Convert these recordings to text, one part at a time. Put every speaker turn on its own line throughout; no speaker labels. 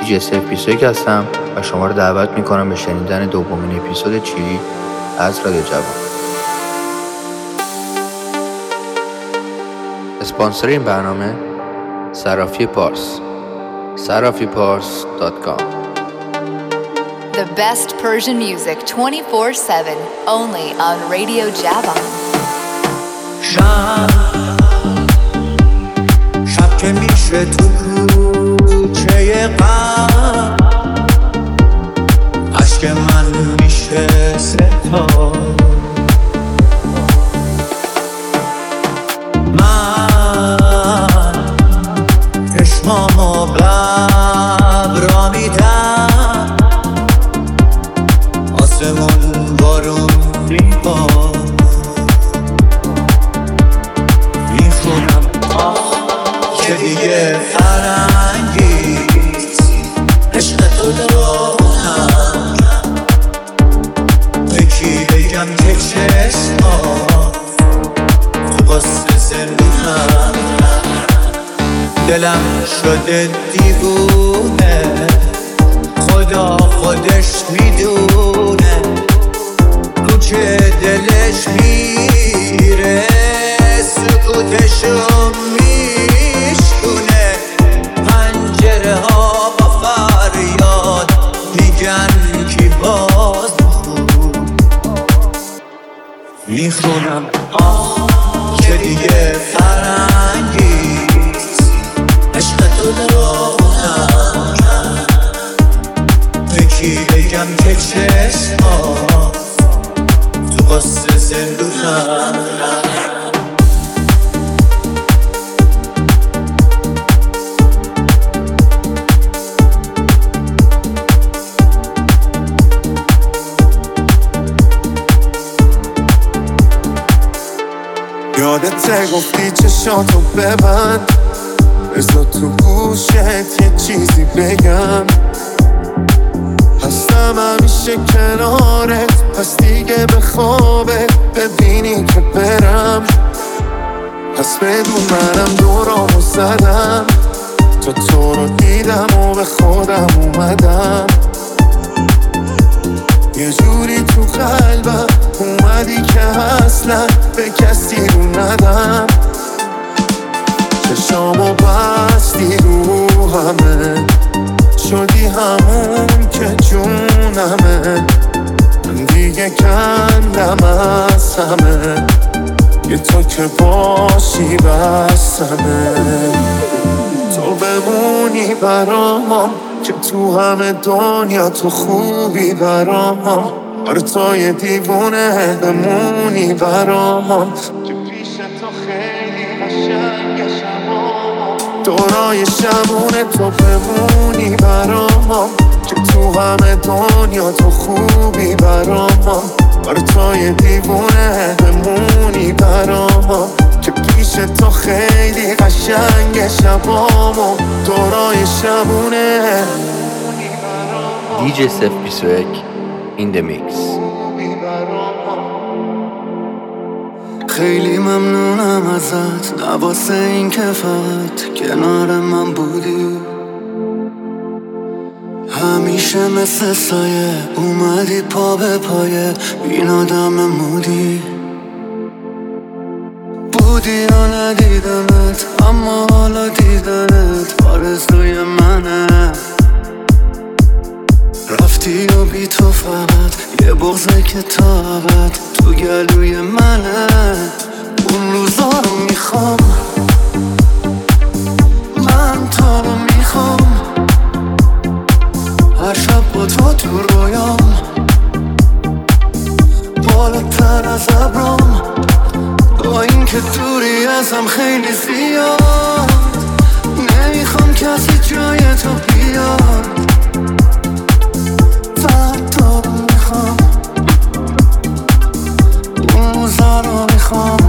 DJ21 هستم و شما رو دعوت میکنم به شنیدن دومین اپیزود چیری از رادیو جوان. اسپانسر این برنامه صرافی پارس، sarafipars.com.
The best Persian music 24/7 only on Radio Javan.
شب که میشه تو کوچه غم، عشق من میشه ستاره. من چشمامو ببرا میدم، آسمون بارون میبار، میخونم که دیگه فرنگیست عشق تو دارم. به کی بگم که چشمات تو قصه زندونم، دلم شده دیوونه، خدا خودش میدونه رو که دلش میره، سکوتشو میشکونه. پنجره ها با فریاد میگن کی باز میخونم که دیگه فرنگیست عشق تو دارم. به کی بگم که چشمات تو قصه زندونم.
یادت گفتی چشاتو ببند، بذار تو گوشت یه چیزی بگم. هستم همیشه کنارت، پس دیگه به خوابت ببینی که برم. پس بدون منم دورامو زدم، تا تو رو دیدم و به خودم اومدم. یه جوری تو قلبم اومدی که اصلا به کسی رو ندم. چشامو بستی رو همه، شدی همون که جونمه. من دیگه کندم از همه، یه تو که باشی بسمه. تو بمونی برام که تو همه دنیا تو خوبی برام. آره تو یه دیوونه بمونی برام، که پیش تو خیلی قشنگ شبام. دورای شبونه تو بمونی برام، که تو همه دنیا تو خوبی برام. آره تو یه دیوونه بمونی برام، که پیش تو خیلی قشنگ شبام. دورای شبونه
DJ21 in the mix.
خیلی ممنونم ازت، نواسه این که فقط کنار من بودی. همیشه مثل سایه اومدی پا به پایه، این آدم مودی. بودی و ندیدمت، اما حالا دیدنت آرزوی منه. رفتی و بی تو فقط یه بغضه که تا ابد تو گلوی منه. اون روزا رو میخوام، من تو رو میخوام. هر شب با تو رویام، بالاتر از ابرام. با این که دوری ازم خیلی زیاد، نمیخوام کسی جای تو بیاد. فقط تو رو میخوام، اون روزا رو میخوام.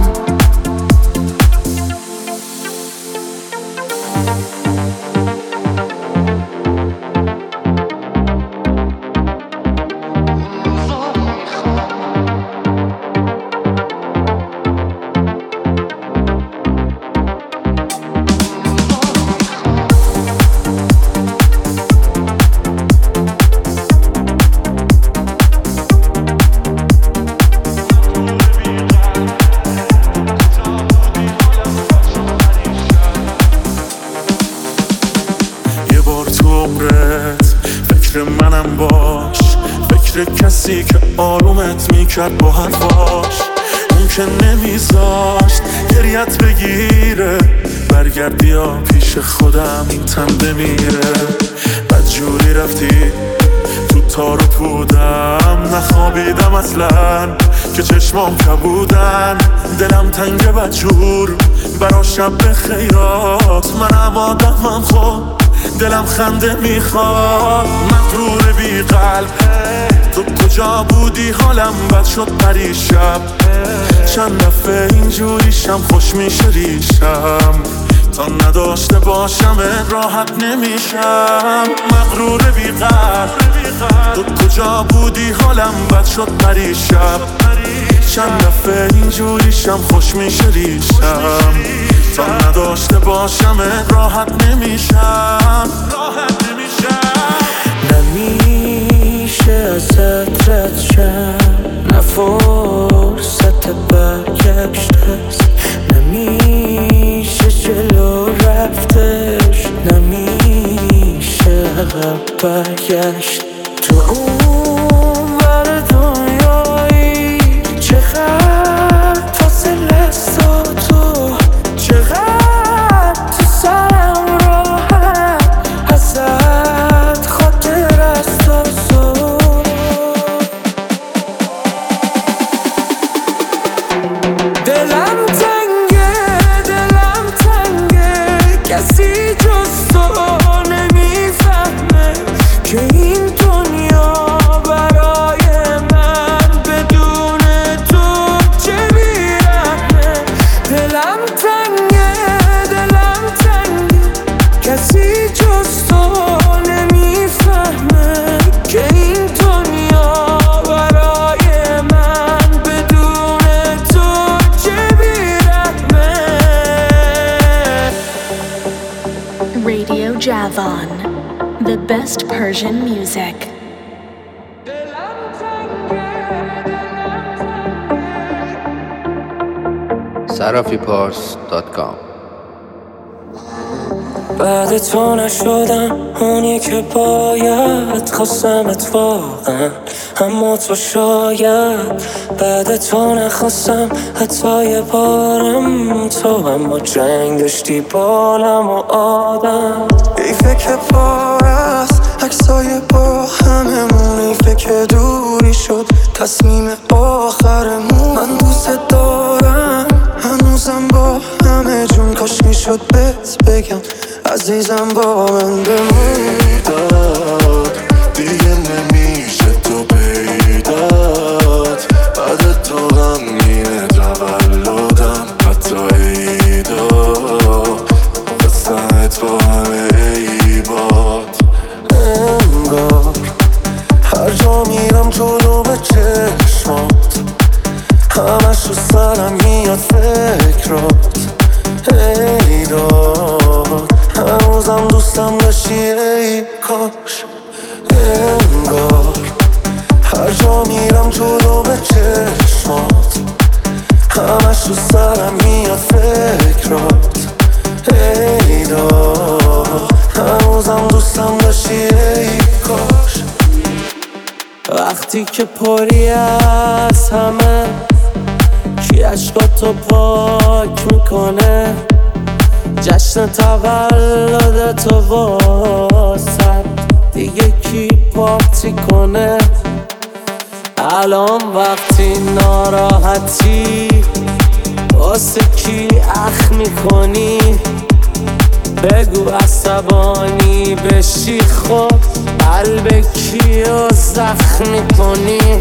کسی که آرومت میکرد با حرفاش، اون که نمیذاشت گریت بگیره. برگردی یا پیش خودم این تن بمیره. بدجوری رفتی تو تار و پودم، نخوابیدم اصلا که چشمام کبودن. دلم تنگ بدجور برا شب خیرات، منم آدمم خود دلم خنده میخواد. مغرور بی قلب تو کجا بودی؟ حالم بد شد پریشب. چند دفعه اینجوریشم خوش میشه ریشم، تا نداشته باشم راحت نمیشم. مغرور بی قلب تو کجا بودی؟ حالم بد شد پریشب. چند دفعه اینجوریشم خوش میشه ریشم، تا نداشته باشم راحت نمیشم.
نمیشه ازت رد شم، نه فرصت برگشت هست. نمیشه جلو رفتش، نمیشه عقب برگشت. تو اون ور دنیایی چقدر فاصله است تا تو، چقدر تو سرم راحت ازت خاطر است تا صبح. دلم تنگه کسی جز تو نمیفهمه که این دنیا برای من بدون تو چه بیرحمه. دلم تنگه کسی جز تو نمیفهمه که این دنیا برای من بدون تو چه بیرحمه.
Radio Javan, the best Persian music.
sarafipars.com.
بعد تو نشدم اونی که باید، خواستمت واقعا اما تو شاید. بعد تو نخواستم حتی یه بارم، تو اما جنگ داشتی بالم و آدم. ایفه که پار است عکسای با هممون، ایفه که دوری شد تصمیم آخرمون. من دوست دارم هنوزم با همه جون، کاش میشد بهت بگم عزیزم با من بمون.
دیگه نمیشه تو پیدات، بعد تو غمگینه تولدم حتی عیدا. قصه‌ت با همه عیبات، انگار هر جا میرم جلو به چشمات، همش رو سرم میاد فکرات. ای داد هنوزم دوستم داشتی ای کاش. انگار هر جا میرم جلو به چشمات، همش رو سرم میاد فکرات. ای داد هنوزم دوستم داشتی ای کاش. وقتی که پری از همه کی عشقاتو پاک میکنه، جشن تولدتو واسد دیگه کی پارتی کنه. الان وقتی ناراحتی واسه کی اخ میکنی، بگو عصبانی بشی خب قلب کیو زخمی کنی.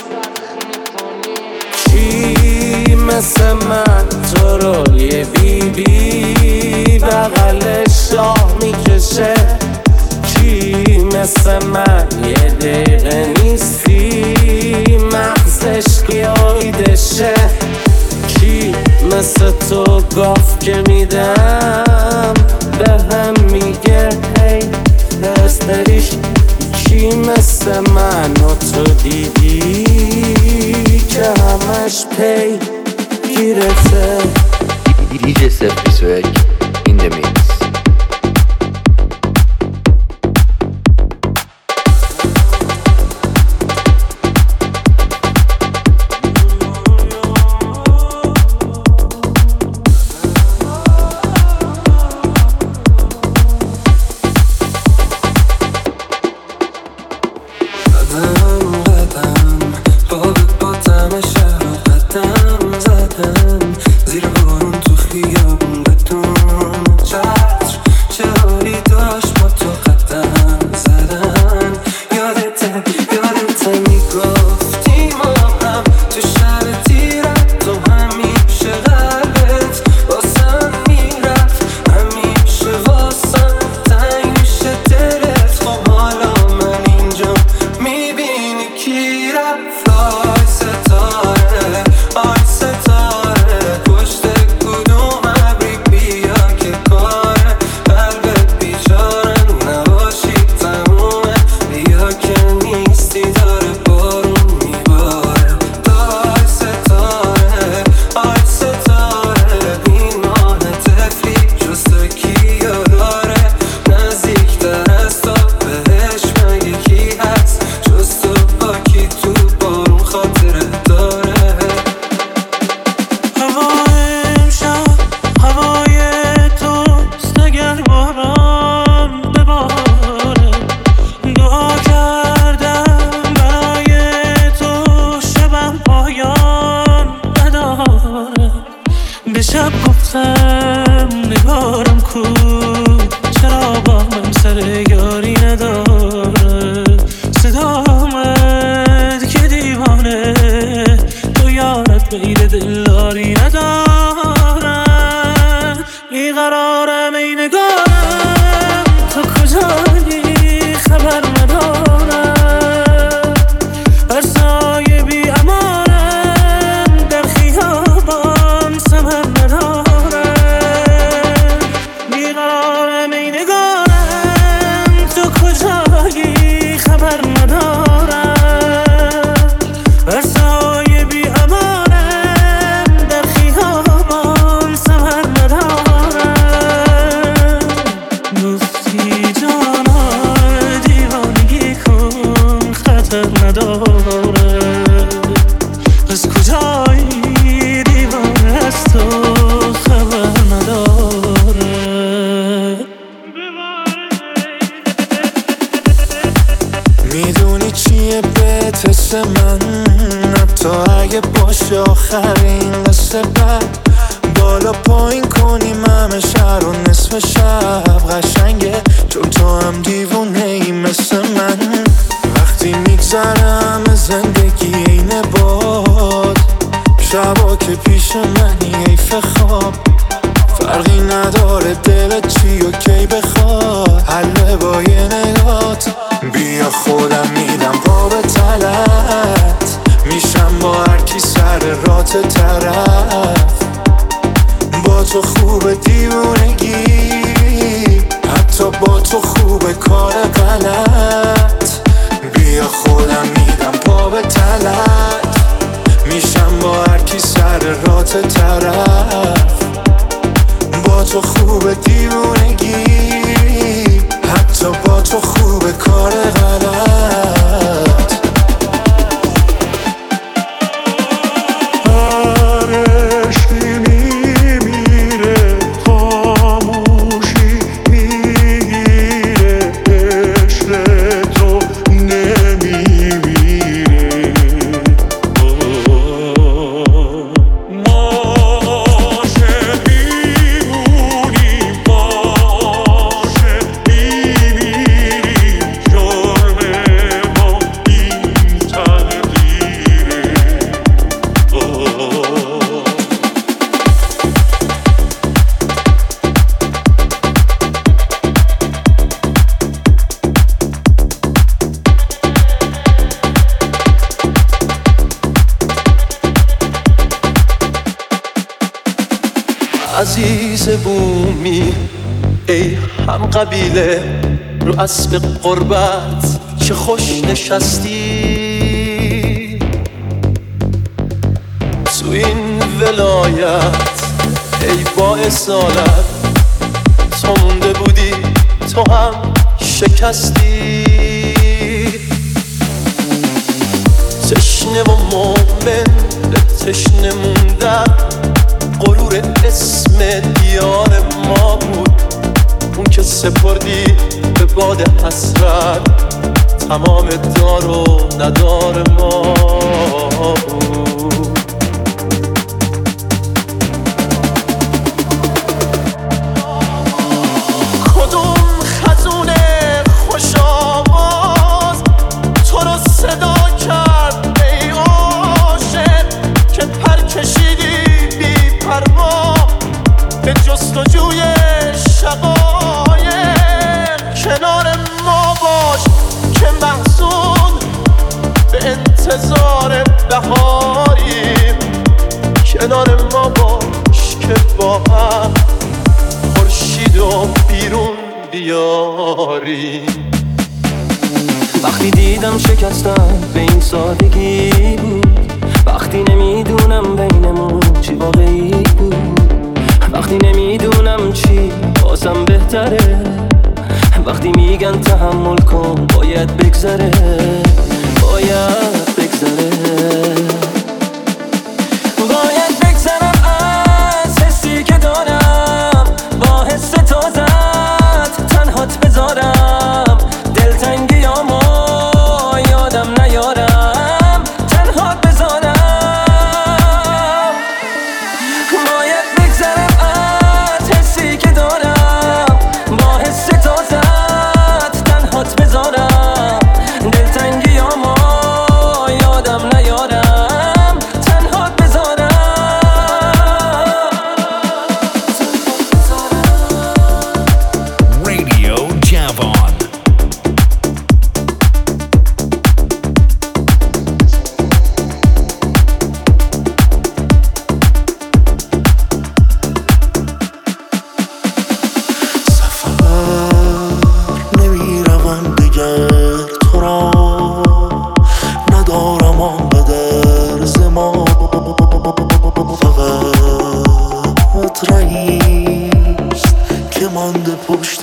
کی مثل من تو رو یه بیبی بغل شاه میکشه، کی مثل من یه دقیقه نیستی مغزش قیایدشه. کی مثل تو گاف که میدم به هم میگه هی دستریش. کی مثل من و تو دیدی که همش پی گیرته.
DJ Sef21 in the mix.
رفتم نگارم کو، چرا با من سر یاری نداره. صدا آمد که دیوانه تو یارت میل دلداری ندارم. بیقرارم ای نگارم تو کجایی خبر ندارم. هر سایه بی امانم در خیابان ثمر ندارم. بیقرارم ای نگارم تو کجایی خبر ندارم. هر سایه بی امانم در خیابان ثمر ندارم. گفتی جانا دیوانگی کن خطر نداره. از کجایی دیوانه از تو خبر نداره.
میدونی چیه بهت حس من، حتی اگه باشه آخرین قصه بعد بالا پایین کنیم همه شهر و نصف شب قشنگه، چون تو هم دیوونه ای مثل من. وقتی میگذرم زندگی اینه باد، شبا که پیش منی حیف خواب. فرقی نداره دلت چی و کی بخواد، حله با یه نگات. بیا خودم میدم پا به تلت، میشم با هرکی سر رات طرف. با تو خوب دیوونگی، حتی با تو خوب کار غلط. بیا خودم میدم پا به تلت، میشم با هرکی سر رات طرف. با تو خوب دیوونگی، حتی با تو خوب کار غلط. هر عشقی میمیره، خاموشی میگیره، عشق تو نمیمیره. باشه میمونیم، باشه میمیریم، جرم ما این تقدیره.
عزیز بومی ای هم قبیله، رو اسب قربت چه خوش نشستی. تو این ولایت ای با اصالت، تو مونده بودی تو هم شکستی. تشنه و مومن به تشنه موندن، غرور اسم دیار ما بود. اون که سپردی به باد حسرت، تمام دار و ندار ما بود. کدوم خزونه خوش آواز تو رو صدا کرد ای عاشق، که پر کشیدی بی پروا به جستجوی شقایق. کنار ما باش که محزون به انتظار بهاریم، کنار ما باش که با هم خورشید و بیرون بیاریم.
وقتی دیدم شکستم به این سادگی بود، وقتی نمیدونم بینمون چی واقعی بود، وقتی نمیدونم چی بازم بهتره، وقتی میگن تحمل کن باید بگذره، باید بگذره. باید بگذرم از حسی که دارم، با حس تازت تنهات بذارم، دلتنگیامو یادم نیارم، تنهات بذارم. باید بگذرم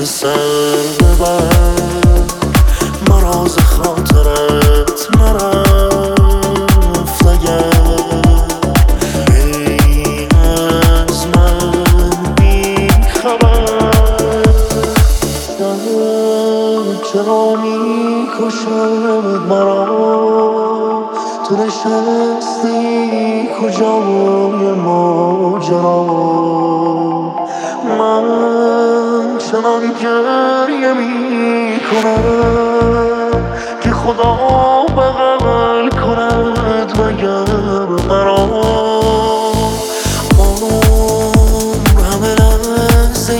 دست سر ببر مراز خاطرت نرفت اگر ای از من بی خبر چرا می کشد مرا تو نشستی کجای ماجرا من چنان گریه می کنم که خدا بغل کند مگر مرا عمر همه لحظه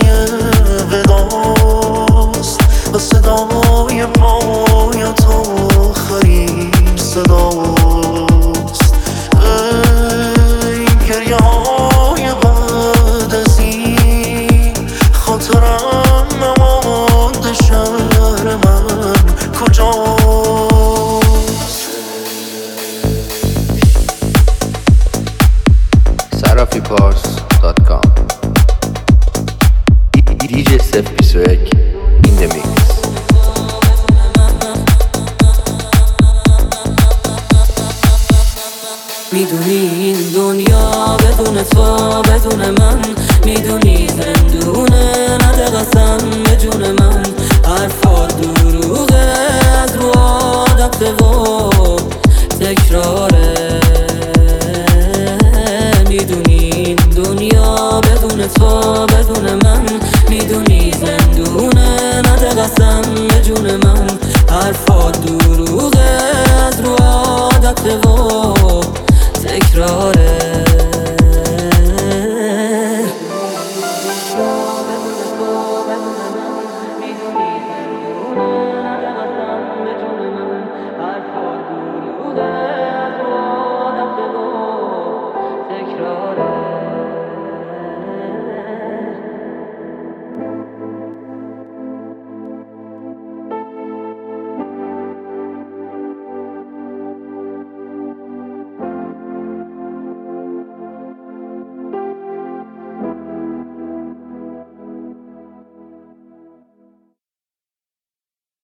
وداست و صدای پایت آخرین صداست ای گریه های بعد از این خاطرم نمانده شهر من کجاست
sarafipars.com DJ Sef 21 in the mix.
میدونی این دنیا بدون تو بدون من میدونی زندونه نده قسم به جون من حرفا دروغه از رو عادت و تکراره میدونی این دنیا بدون تو بدون من میدونی زندونه نده قسم به جون من حرفا دروغه از رو عادت و تکرار